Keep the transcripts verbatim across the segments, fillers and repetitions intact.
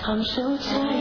I'm so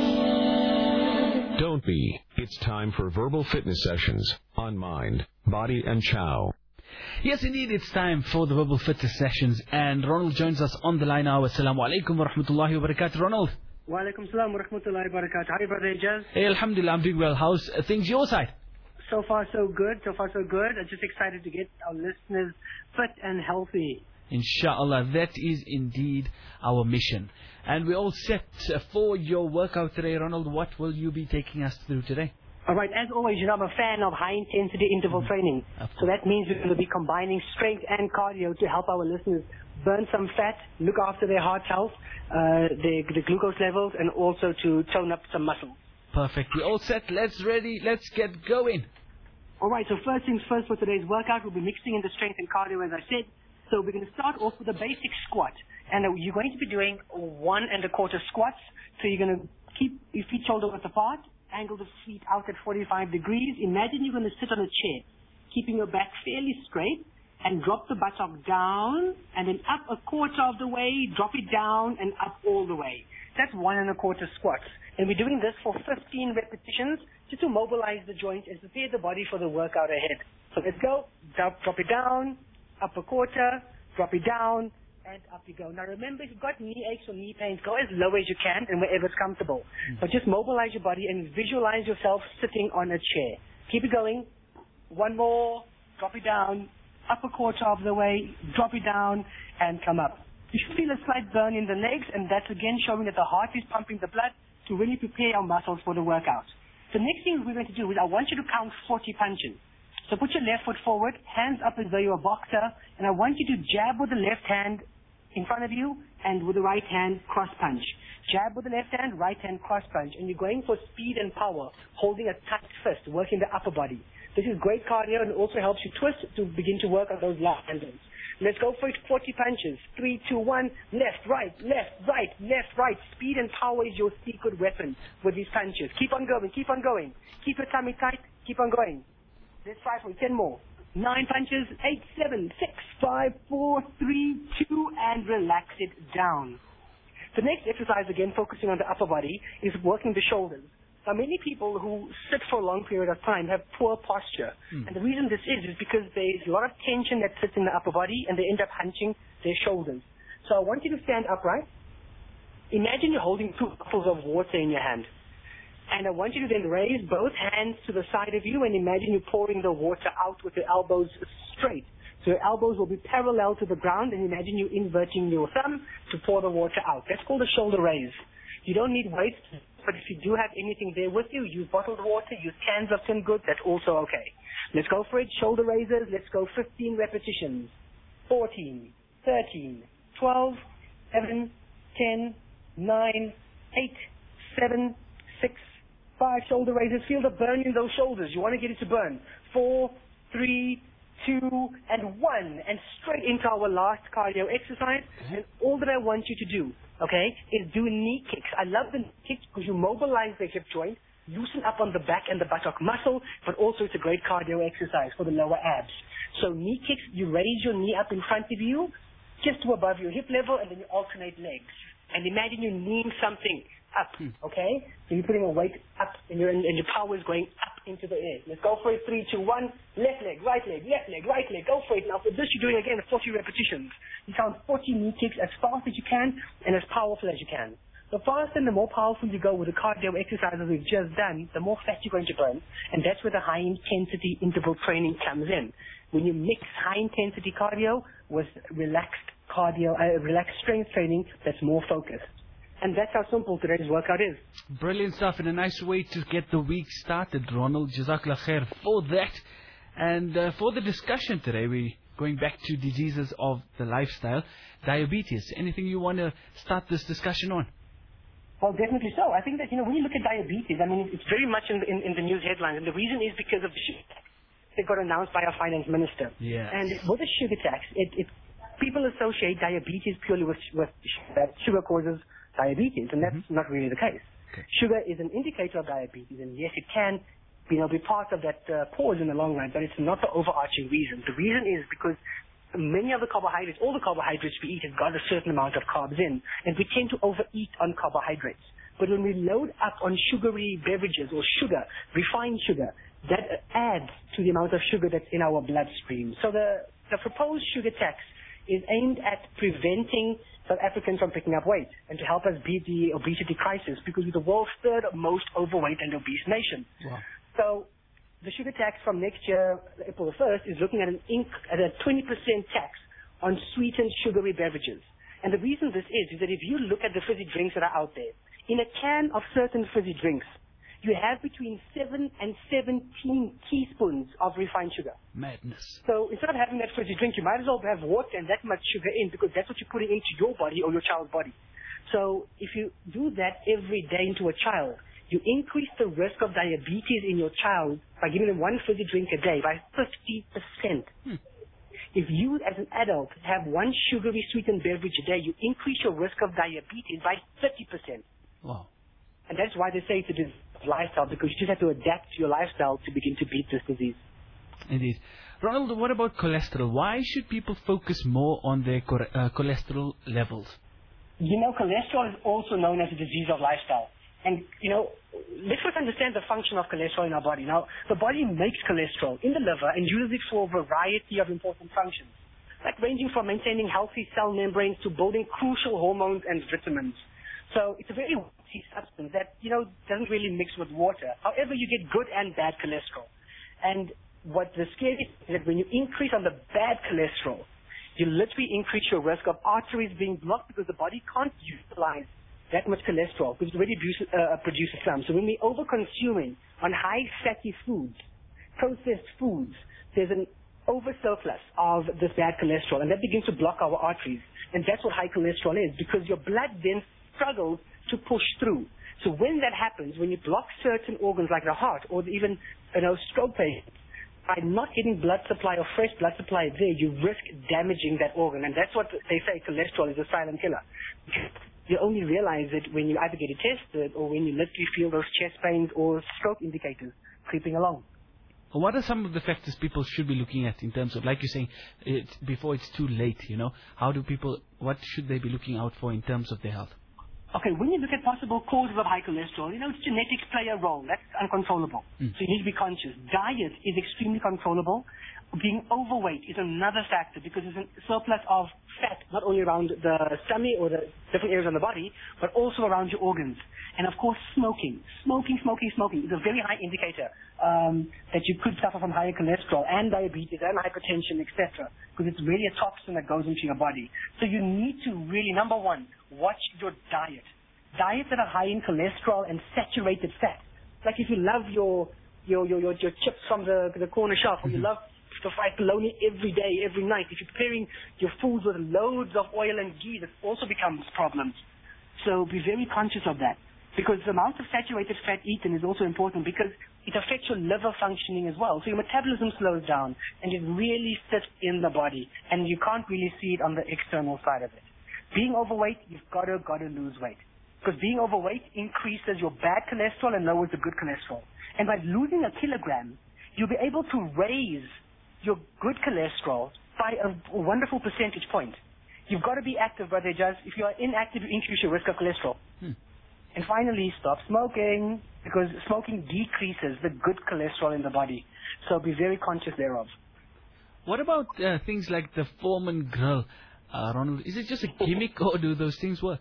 tired. Don't be. It's time for Verbal Fitness Sessions on Mind, Body and Chow. Yes, indeed, it's time for the Verbal Fitness Sessions, and Ronald joins us on the line now. Assalamu alaikum wa rahmatullahi wa barakatuh. Ronald. Wa alaikum salam wa rahmatullahi wa barakatuh. Hi, brother Ijaz. Hey, alhamdulillah, I'm doing well. How's uh, things your side? So far, so good. So far, so good. I'm just excited to get our listeners fit and healthy. Inshallah, that is indeed our mission. And we're all set uh, for your workout today. Ronald, what will you be taking us through today? All right, as always, you know, I'm a fan of high-intensity interval mm-hmm. training. So that means we're going to be combining strength and cardio to help our listeners burn some fat, look after their heart health, uh, their, the glucose levels, and also to tone up some muscles. Perfect. We're all set. Let's ready. Let's get going. All right, so first things first for today's workout, we'll be mixing in the strength and cardio, as I said. So we're going to start off with a basic squat. And uh, you're going to be doing one and a quarter squats. So you're going to keep your feet shoulder width apart, angle the feet out at forty-five degrees. Imagine you're going to sit on a chair, keeping your back fairly straight, and drop the buttock down, and then up a quarter of the way, drop it down, and up all the way. That's one and a quarter squats. And we're doing this for fifteen repetitions just to mobilize the joints and prepare the body for the workout ahead. So let's go. Drop, drop it down, up a quarter, drop it down, and up you go. Now remember, if you've got knee aches or knee pains, go as low as you can and wherever it's comfortable. Mm-hmm. But just mobilize your body and visualize yourself sitting on a chair. Keep it going. One more, drop it down, up a quarter of the way, drop it down, and come up. You should feel a slight burn in the legs, and that's again showing that the heart is pumping the blood to really prepare our muscles for the workout. The next thing we're going to do is I want you to count forty punches. So put your left foot forward, hands up as though you're a boxer, and I want you to jab with the left hand in front of you and with the right hand cross punch. Jab with the left hand, right hand cross punch. And you're going for speed and power, holding a tight fist, working the upper body. This is great cardio and it also helps you twist to begin to work on those left handles. Let's go for it, forty punches. Three, two, one, left, right, left, right, left, right. Speed and power is your secret weapon with these punches. Keep on going, keep on going. Keep your tummy tight, keep on going. Let's try for ten more. Nine punches, eight, seven, six, five, four, three, two, and relax it down. The next exercise, again, focusing on the upper body, is working the shoulders. Now, many people who sit for a long period of time have poor posture. Mm. And the reason this is, is because there's a lot of tension that sits in the upper body, and they end up hunching their shoulders. So I want you to stand upright. Imagine you're holding two bottles of water in your hand. And I want you to then raise both hands to the side of you and imagine you pouring the water out with your elbows straight. So your elbows will be parallel to the ground and imagine you inverting your thumb to pour the water out. That's called a shoulder raise. You don't need weights, but if you do have anything there with you, use bottled water, use cans of tin goods, that's also okay. Let's go for it. Shoulder raises. Let's go fifteen repetitions. fourteen, thirteen, twelve, eleven, ten, nine, eight, seven, six, five, shoulder raises. Feel the burn in those shoulders. You want to get it to burn. Four, three, two, and one. And straight into our last cardio exercise. Mm-hmm. And all that I want you to do, okay, is do knee kicks. I love the knee kicks because you mobilize the hip joint, loosen up on the back and the buttock muscle, but also it's a great cardio exercise for the lower abs. So knee kicks, you raise your knee up in front of you, just to above your hip level, and then you alternate legs. And imagine you kneeing something up, okay? So you're putting a weight up, and, you're in, and your power is going up into the air. Let's go for it. Three, two, one. Left leg, right leg, left leg, right leg. Go for it. Now for this, you're doing again forty repetitions. You count forty knee kicks as fast as you can and as powerful as you can. The faster and the more powerful you go with the cardio exercises we've just done, the more fat you're going to burn. And that's where the high-intensity interval training comes in. When you mix high-intensity cardio with relaxed cardio, uh, relaxed strength training that's more focused. And that's how simple today's workout is. Brilliant stuff, and a nice way to get the week started, Ronald. Jazakallah khair for that. And uh, for the discussion today, we're going back to diseases of the lifestyle. Diabetes. Anything you want to start this discussion on? Well, definitely so. I think that, you know, when you look at diabetes, I mean, it's very much in the, in, in the news headlines. And the reason is because of the sugar tax that got announced by our finance minister. Yeah. And with the sugar tax, it, it people associate diabetes purely with, with that sugar causes diabetes, and that's mm-hmm. not really the case. Okay. Sugar is an indicator of diabetes, and yes, it can, you know, be part of that uh, cause in the long run, but it's not the overarching reason. The reason is because many of the carbohydrates, all the carbohydrates we eat have got a certain amount of carbs in, and we tend to overeat on carbohydrates. But when we load up on sugary beverages or sugar, refined sugar, that adds to the amount of sugar that's in our bloodstream. So the, the proposed sugar tax is aimed at preventing South Africans from picking up weight and to help us beat the obesity crisis, because we're the world's third most overweight and obese nation. Wow. So the sugar tax from next year, April the first, is looking at an inc- at a twenty percent tax on sweetened sugary beverages. And the reason this is, is that if you look at the fizzy drinks that are out there, in a can of certain fizzy drinks, you have between seven and seventeen teaspoons of refined sugar. Madness. So instead of having that fizzy drink, you might as well have water and that much sugar in, because that's what you're putting into your body or your child's body. So if you do that every day into a child, you increase the risk of diabetes in your child by giving them one fizzy drink a day by fifty percent. Hmm. If you, as an adult, have one sugary sweetened beverage a day, you increase your risk of diabetes by thirty percent. Wow. And that's why they say it's a disease of lifestyle, because you just have to adapt to your lifestyle to begin to beat this disease. Indeed. Ronald, what about cholesterol? Why should people focus more on their chore- uh, cholesterol levels? You know, cholesterol is also known as a disease of lifestyle. And, you know, let's first understand the function of cholesterol in our body. Now, the body makes cholesterol in the liver and uses it for a variety of important functions, like ranging from maintaining healthy cell membranes to building crucial hormones and vitamins. So it's a very weighty substance that, you know, doesn't really mix with water. However, you get good and bad cholesterol. And what the scary thing is that when you increase on the bad cholesterol, you literally increase your risk of arteries being blocked, because the body can't utilize that much cholesterol because it already produces, uh, produces some. So when we're over-consuming on high fatty foods, processed foods, there's an over-surplus of this bad cholesterol, and that begins to block our arteries. And that's what high cholesterol is, because your blood then struggles to push through. So when that happens, when you block certain organs like the heart or even, you know, stroke patients, by not getting blood supply or fresh blood supply there, you risk damaging that organ. And that's what they say, cholesterol is a silent killer. You only realize it when you either get it tested or when you literally feel those chest pains or stroke indicators creeping along. What are some of the factors people should be looking at in terms of, like you're saying, it, before it's too late, you know? How do people, what should they be looking out for in terms of their health? Okay, when you look at possible causes of high cholesterol, you know, genetics play a role. That's uncontrollable. Mm. So you need to be conscious. Diet is extremely controllable. Being overweight is another factor, because there's a surplus of fat, not only around the stomach or the different areas on the body, but also around your organs. And of course, smoking. Smoking, smoking, smoking is a very high indicator um, that you could suffer from higher cholesterol and diabetes and hypertension, et cetera, because it's really a toxin that goes into your body. So you need to really, number one, watch your diet. Diets that are high in cholesterol and saturated fat. Like if you love your your your, your, your chips from the, the corner shop, or you love to fry bologna every day, every night, if you're preparing your foods with loads of oil and ghee, that also becomes problems. So be very conscious of that, because the amount of saturated fat eaten is also important, because it affects your liver functioning as well. So your metabolism slows down, and it really sits in the body, and you can't really see it on the external side of it. Being overweight, you've got to, got to lose weight, because being overweight increases your bad cholesterol and lowers the good cholesterol. And by losing a kilogram, you'll be able to raise your good cholesterol by a wonderful percentage point. You've got to be active, Brother Jazz. If you are inactive, you increase your risk of cholesterol. Hmm. And finally, stop smoking, because smoking decreases the good cholesterol in the body. So be very conscious thereof. What about uh, things like the Foreman grill, uh, Ronald? Is it just a gimmick, or do those things work?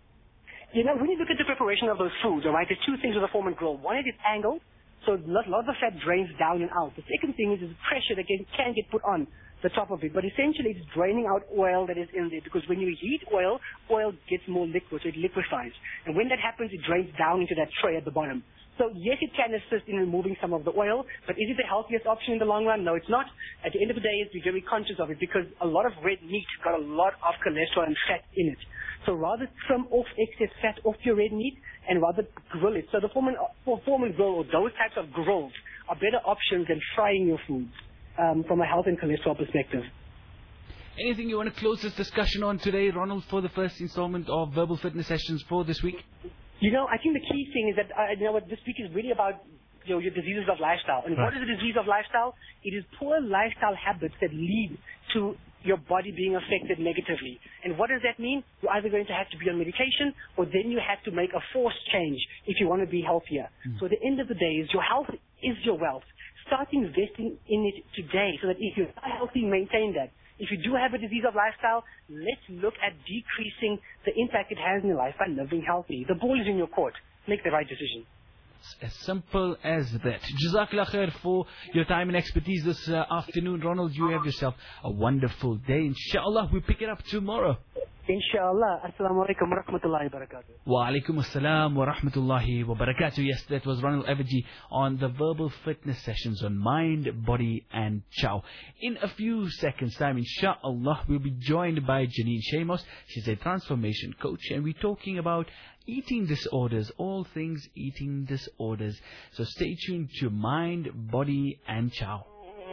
You know, when you look at the preparation of those foods, all right, there's two things with a Foreman grill. One is it's angled, so a lot, lot of the fat drains down and out. The second thing is, is pressure that can, can get put on the top of it. But essentially, it's draining out oil that is in there, because when you heat oil, oil gets more liquid, so it liquefies. And when that happens, it drains down into that tray at the bottom. So yes, it can assist in removing some of the oil, but is it the healthiest option in the long run? No, it's not. At the end of the day, be very conscious of it, because a lot of red meat got a lot of cholesterol and fat in it. So rather trim off excess fat off your red meat and rather grill it. So the Foreman, Foreman grill, or those types of grills, are better options than frying your foods um, from a health and cholesterol perspective. Anything you want to close this discussion on today, Ronald, for the first installment of Verbal Fitness Sessions for this week? You know, I think the key thing is that, uh, you know what, this week is really about, you know, your diseases of lifestyle. And right. What is a disease of lifestyle? It is poor lifestyle habits that lead to your body being affected negatively. And what does that mean? You're either going to have to be on medication, or then you have to make a forced change if you want to be healthier. Mm. So at the end of the day, is your health is your wealth. Start investing in it today so that if you're healthy, maintain that. If you do have a disease of lifestyle, let's look at decreasing the impact it has in your life by living healthy. The ball is in your court. Make the right decision. As simple as that. Jazakallah khair for your time and expertise this uh, afternoon. Ronald, you have yourself a wonderful day. Inshallah, we'll pick it up tomorrow. Inshallah. Assalamu alaikum wa rahmatullahi wa barakatuh. Wa alaikum assalam wa rahmatullahi wa barakatuh. Yes, that was Ronald Evergy on the Verbal Fitness Sessions on Mind, Body and Chow. In a few seconds time, inshallah, we'll be joined by Janine Shamos. She's a transformation coach, and we're talking about eating disorders, all things eating disorders. So stay tuned to Mind, Body and Chow.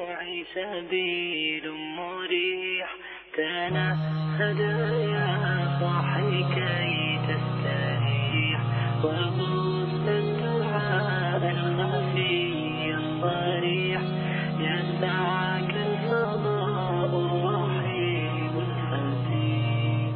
تنهد يا صاحي كي تستريح وبث الدعاء الخفي الصريح يسعك الفضاء الرحيم الفسيح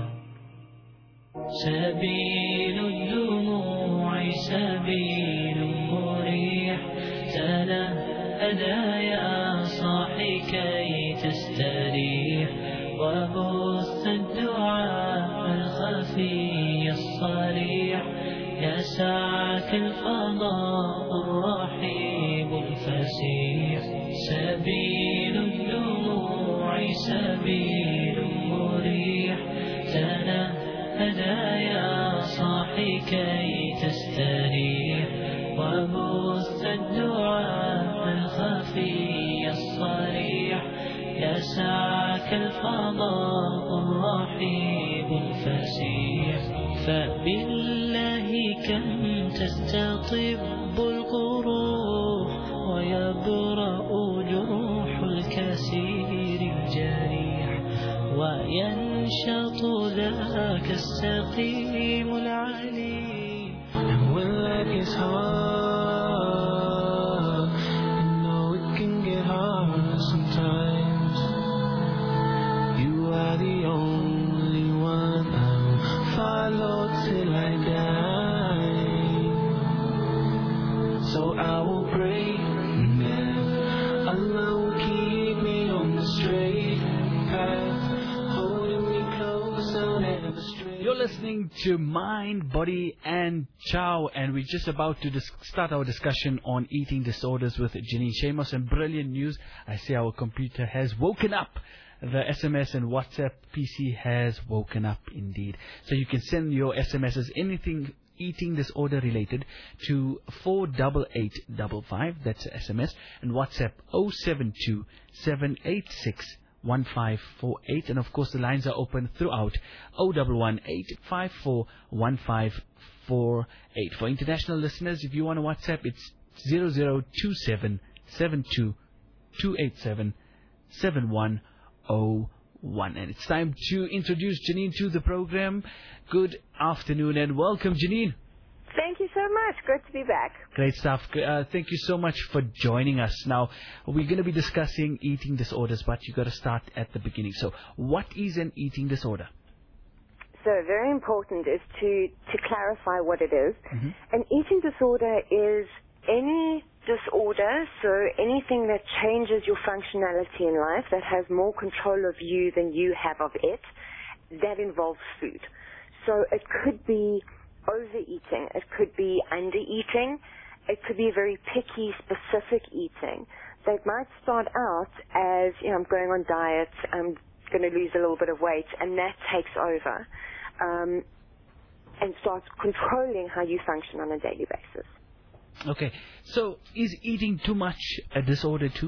سبيل الدموع سبيل مريح تنهد يا صاحي كي تستريح وبث الدعاء الخفي الصريح يسعك الفضاء الرحيب الفسيح سبيل الدموع سبيل مريح تنهد يا صاحي كي تستريح وبث الدعاء الخفي الصريح يسعك الفضاء الرحيب الفسيح فبالله كم تستطب القروح ويبرأ جروح الكسير الجريح وينشط ذاك السقيم العليم. And when life is hard, you know it can get hard sometimes. You are the only one I'll follow till I die. So I will pray that Allah will keep me on the straight path, holding me close, I'll never stray. You're listening to Mind, Body and Chow, and we're just about to dis- start our discussion on eating disorders with Janine Shamos. And brilliant news, I see our computer has woken up. The S M S and WhatsApp P C has woken up indeed. So you can send your S M Ses, anything eating disorder related, to four eight eight five five, that's S M S, and WhatsApp zero seven two seven eight six one five four eight, and of course the lines are open throughout zero one one eight five four one five four eight. For international listeners, if you want to WhatsApp, it's zero zero two seven seven two two eight seven seven one zero one. And it's time to introduce Janine to the program. Good afternoon and welcome, Janine. Thank you so much. Good to be back. Great stuff. Uh, thank you so much for joining us. Now, we're going to be discussing eating disorders, but you've got to start at the beginning. So, what is an eating disorder? So, very important is to, to clarify what it is. Mm-hmm. An eating disorder is any disorder, so anything that changes your functionality in life, that has more control of you than you have of it, that involves food. So, it could be overeating, it could be undereating, it could be very picky, specific eating. So it might start out as, you know, I'm going on diet, I'm going to lose a little bit of weight, and that takes over um, and starts controlling how you function on a daily basis. Okay, so is eating too much a disorder too?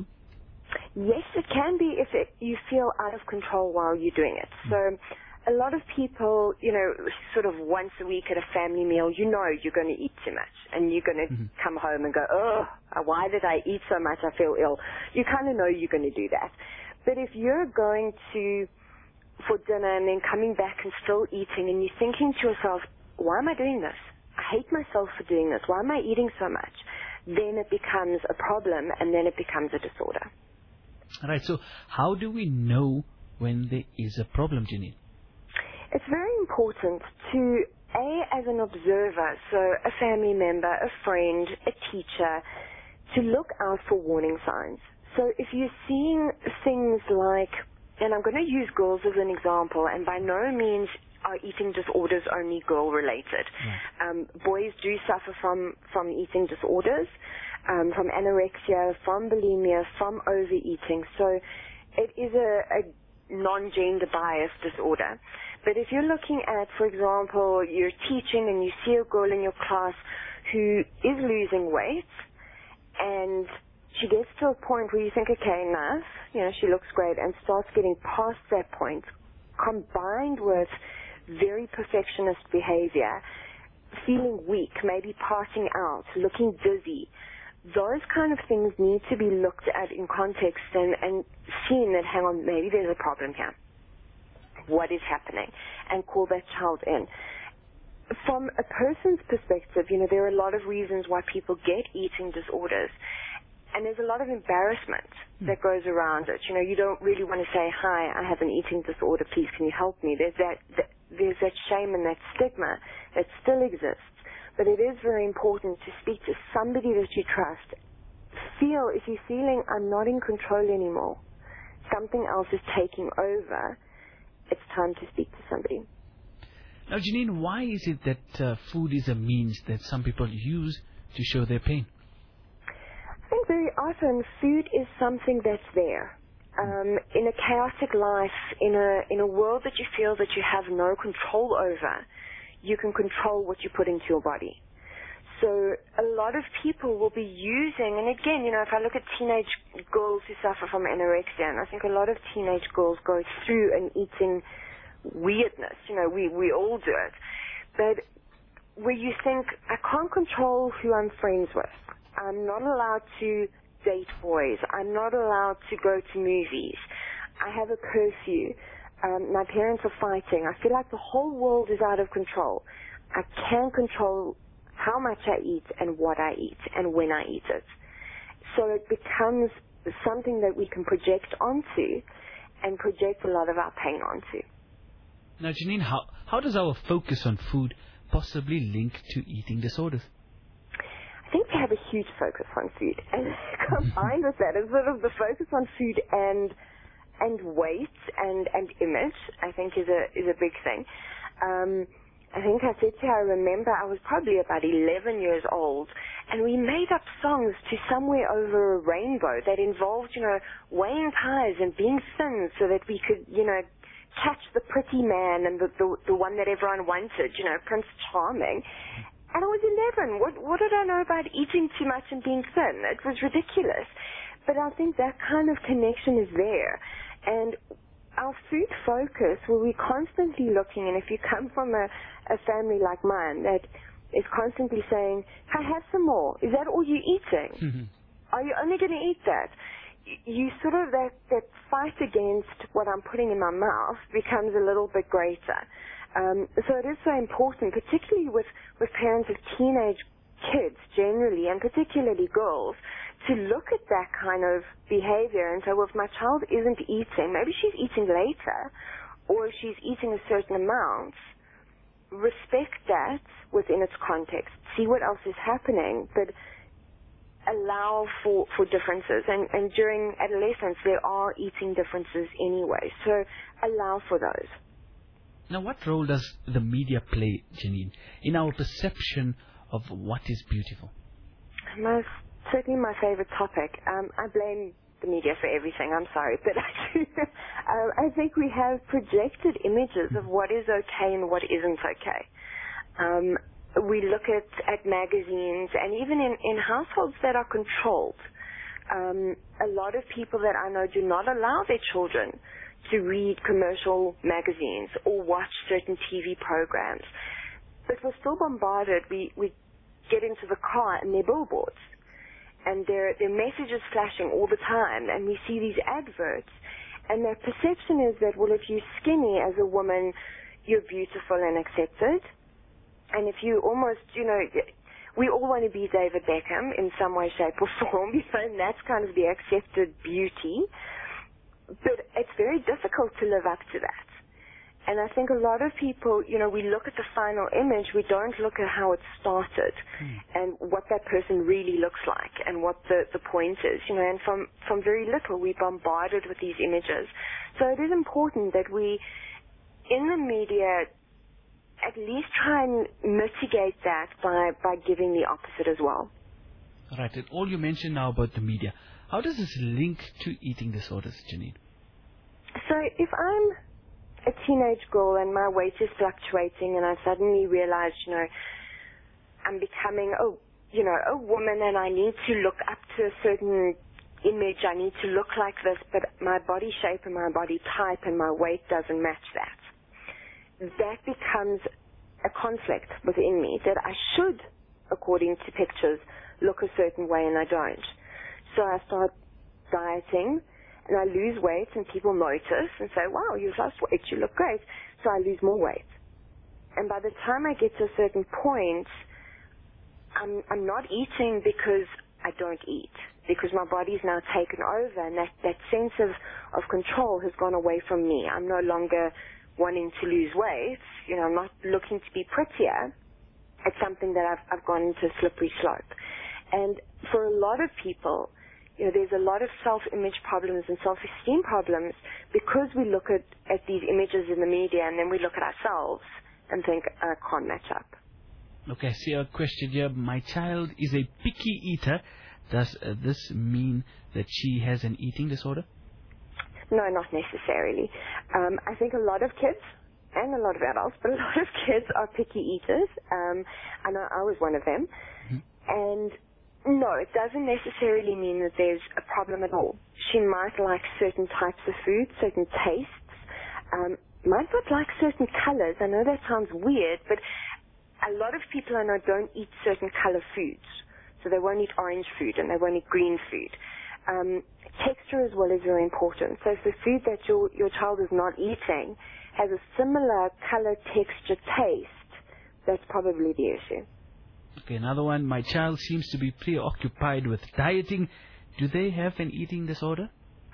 Yes, it can be if it, you feel out of control while you're doing it. So a lot of people, you know, sort of once a week at a family meal, you know you're going to eat too much. And you're going to mm-hmm. come home and go, oh, why did I eat so much? I feel ill. You kind of know you're going to do that. But if you're going to, for dinner and then coming back and still eating, and you're thinking to yourself, why am I doing this? I hate myself for doing this. Why am I eating so much? Then it becomes a problem, and then it becomes a disorder. All right, so how do we know when there is a problem, Janine? It's very important to, A, as an observer, so a family member, a friend, a teacher, to look out for warning signs. So if you're seeing things like, and I'm going to use girls as an example, and by no means are eating disorders only girl-related. Right. Um, boys do suffer from, from eating disorders, um, from anorexia, from bulimia, from overeating. So it is a, a non-gender bias disorder. But if you're looking at, for example, you're teaching and you see a girl in your class who is losing weight, and she gets to a point where you think, okay, enough, you know, she looks great, and starts getting past that point, combined with very perfectionist behavior, feeling weak, maybe passing out, looking dizzy, those kind of things need to be looked at in context and, and seen that, hang on, maybe there's a problem here. What is happening? And call that child in. From a person's perspective, you know, there are a lot of reasons why people get eating disorders. And there's a lot of embarrassment mm. that goes around it. You know, you don't really want to say, hi, I have an eating disorder, please can you help me? There's that, that, there's that shame and that stigma that still exists. But it is very important to speak to somebody that you trust. Feel, if you're feeling, I'm not in control anymore, something else is taking over, it's time to speak to somebody. Now, Janine, why is it that uh, food is a means that some people use to show their pain? I think very often food is something that's there. Um, in a chaotic life, in a in a world that you feel that you have no control over, you can control what you put into your body. So a lot of people will be using, and again, you know, if I look at teenage girls who suffer from anorexia, and I think a lot of teenage girls go through an eating weirdness, you know, we, we all do it. But where you think, I can't control who I'm friends with. I'm not allowed to date boys. I'm not allowed to go to movies. I have a curfew. Um, my parents are fighting. I feel like the whole world is out of control. I can't control how much I eat and what I eat and when I eat it. So it becomes something that we can project onto and project a lot of our pain onto. Now, Janine, how, how does our focus on food possibly link to eating disorders? I think we have a huge focus on food, and combined with that is sort of the focus on food and and weight and, and image, I think is a is a big thing. Um, I think I said to you, I remember I was probably about eleven years old, and we made up songs to Somewhere Over a Rainbow that involved, you know, weighing pies and being thin so that we could, you know, catch the pretty man and the, the, the one that everyone wanted, you know, Prince Charming. And I was eleven. What, what did I know about eating too much and being thin? It was ridiculous. But I think that kind of connection is there. And our food focus, where we're constantly looking, and if you come from a, a family like mine that is constantly saying, hey, have some more. Is that all you're eating? Mm-hmm. Are you only going to eat that? You sort of, that, that fight against what I'm putting in my mouth becomes a little bit greater. Um, so it is so important, particularly with, with parents of teenage kids generally, and particularly girls, to look at that kind of behavior and say, well, if my child isn't eating, maybe she's eating later, or if she's eating a certain amount, respect that within its context. See what else is happening, but allow for, for differences. And, and during adolescence, there are eating differences anyway, so allow for those. Now, what role does the media play, Janine, in our perception of what is beautiful? Most certainly my favorite topic. Um, I blame the media for everything, I'm sorry, but I do. um, I think we have projected images of what is okay and what isn't okay. Um, we look at, at magazines, and even in, in households that are controlled, um, a lot of people that I know do not allow their children to read commercial magazines or watch certain T V programs. But we're still bombarded. We, we get into the car and there are billboards, and there there are messages flashing all the time, and we see these adverts, and their perception is that, well, if you're skinny as a woman, you're beautiful and accepted, and if you almost, you know, we all want to be David Beckham in some way, shape, or form, and that's kind of the accepted beauty. but it's very difficult to live up to that. And I think a lot of people, you know, we look at the final image, we don't look at how it started mm. and what that person really looks like and what the, the point is, you know, and from, from very little we're bombarded with these images. So it is important that we, in the media, at least try and mitigate that by, by giving the opposite as well. Right, and all you mentioned now about the media, how does this link to eating disorders, Janine? So if I'm a teenage girl and my weight is fluctuating and I suddenly realize, you know, I'm becoming a, you know, a woman and I need to look up to a certain image, I need to look like this, but my body shape and my body type and my weight doesn't match that. That becomes a conflict within me that I should, according to pictures, look a certain way and I don't. So I start dieting and I lose weight and people notice and say, wow, you've lost weight, you look great. So I lose more weight. And by the time I get to a certain point, I'm, I'm not eating because I don't eat, because my body's now taken over and that, that sense of, of control has gone away from me. I'm no longer wanting to lose weight. You know, I'm not looking to be prettier. It's something that I've, I've gone into a slippery slope. And for a lot of people, you know, there's a lot of self-image problems and self-esteem problems because we look at, at these images in the media and then we look at ourselves and think, I can't match up. Okay, I see a question here. My child is a picky eater. Does uh, this mean that she has an eating disorder? No, not necessarily. Um, I think a lot of kids, and a lot of adults, but a lot of kids are picky eaters. Um, I know I was one of them. Mm-hmm. And no, it doesn't necessarily mean that there's a problem at all. She might like certain types of food, certain tastes, um, might not like certain colors. I know that sounds weird, but a lot of people I know don't eat certain color foods. So they won't eat orange food and they won't eat green food. Um, texture as well is very important. So if the food that your, your child is not eating has a similar color, texture, taste, that's probably the issue. Okay, another one. My child seems to be preoccupied with dieting. Do they have an eating disorder?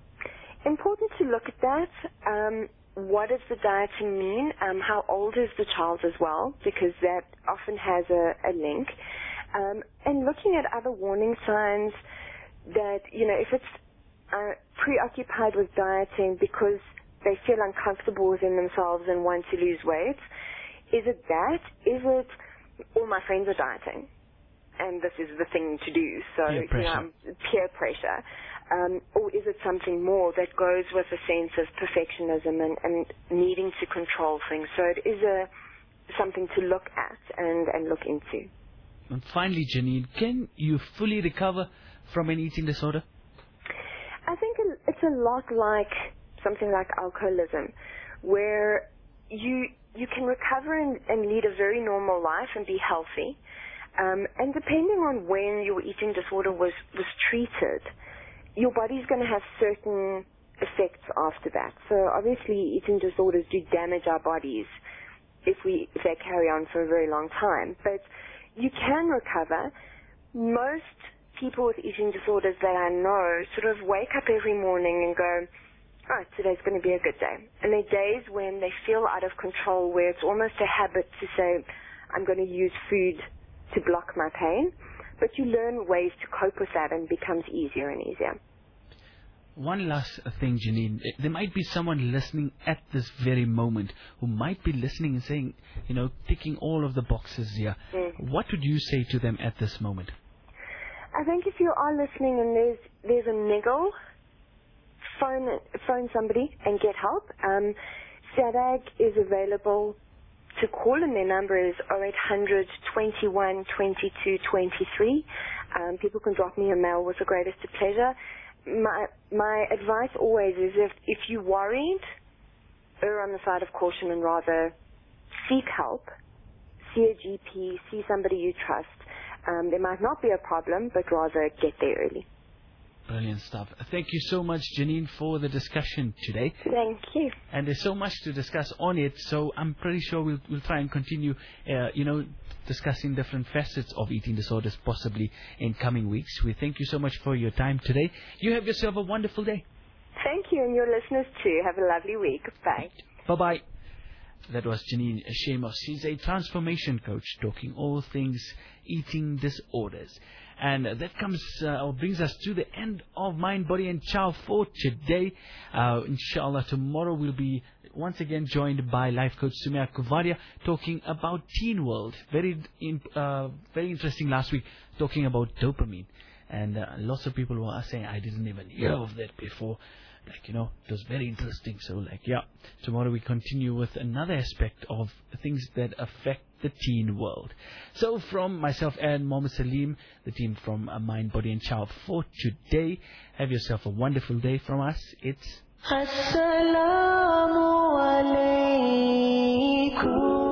Important to look at that. Um, what does the dieting mean? Um, how old is the child as well? Because that often has a, a link. Um, and looking at other warning signs that, you know, if it's uh, preoccupied with dieting because they feel uncomfortable within themselves and want to lose weight, is it that? Is it all my friends are dieting and this is the thing to do? So, peer pressure. You know, peer pressure. Um, or is it something more that goes with a sense of perfectionism and, and needing to control things? So it is a something to look at and, and look into. And finally, Janine, can you fully recover from an eating disorder? I think it's a lot like something like alcoholism, where you you can recover and, and lead a very normal life and be healthy. Um, and depending on when your eating disorder was, was treated, your body's going to have certain effects after that. So obviously eating disorders do damage our bodies if we if they carry on for a very long time. But you can recover. Most people with eating disorders that I know sort of wake up every morning and go, oh, today's going to be a good day. And there are days when they feel out of control where it's almost a habit to say, I'm going to use food to block my pain. But you learn ways to cope with that and it becomes easier and easier. One last thing, Janine. There might be someone listening at this very moment who might be listening and saying, you know, ticking all of the boxes here. Mm. What would you say to them at this moment? I think if you are listening and there's there's a niggle, phone phone somebody and get help. Um, SADAG is available to call, and their number is oh eight hundred, twenty-one, twenty-two, twenty-three. Um, people can drop me a mail with the greatest of pleasure. My my advice always is if, if you're worried, err on the side of caution and rather seek help. See a G P, see somebody you trust. Um, there might not be a problem, but rather get there early. Brilliant stuff. Thank you so much, Janine, for the discussion today. Thank you. And there's so much to discuss on it, so I'm pretty sure we'll, we'll try and continue, uh, you know, discussing different facets of eating disorders possibly in coming weeks. We thank you so much for your time today. You have yourself a wonderful day. Thank you, and your listeners too. Have a lovely week. Bye. Bye-bye. That was Janine Shamos. She's a transformation coach talking all things eating disorders. And that comes uh, or brings us to the end of Mind, Body and Chow for today. Uh, inshallah, tomorrow we'll be once again joined by life coach Sumia Kuvadia talking about Teen World. Very, in, uh, very interesting last week talking about dopamine. And uh, lots of people were saying, I didn't even hear of that before. Like, you know, it was very interesting. So, like, yeah, tomorrow we continue with another aspect of things that affect the teen world. So, from myself and Mohammed Salim, the team from uh, Mind, Body and Chow for today, have yourself a wonderful day. From us, it's Assalamu alaikum.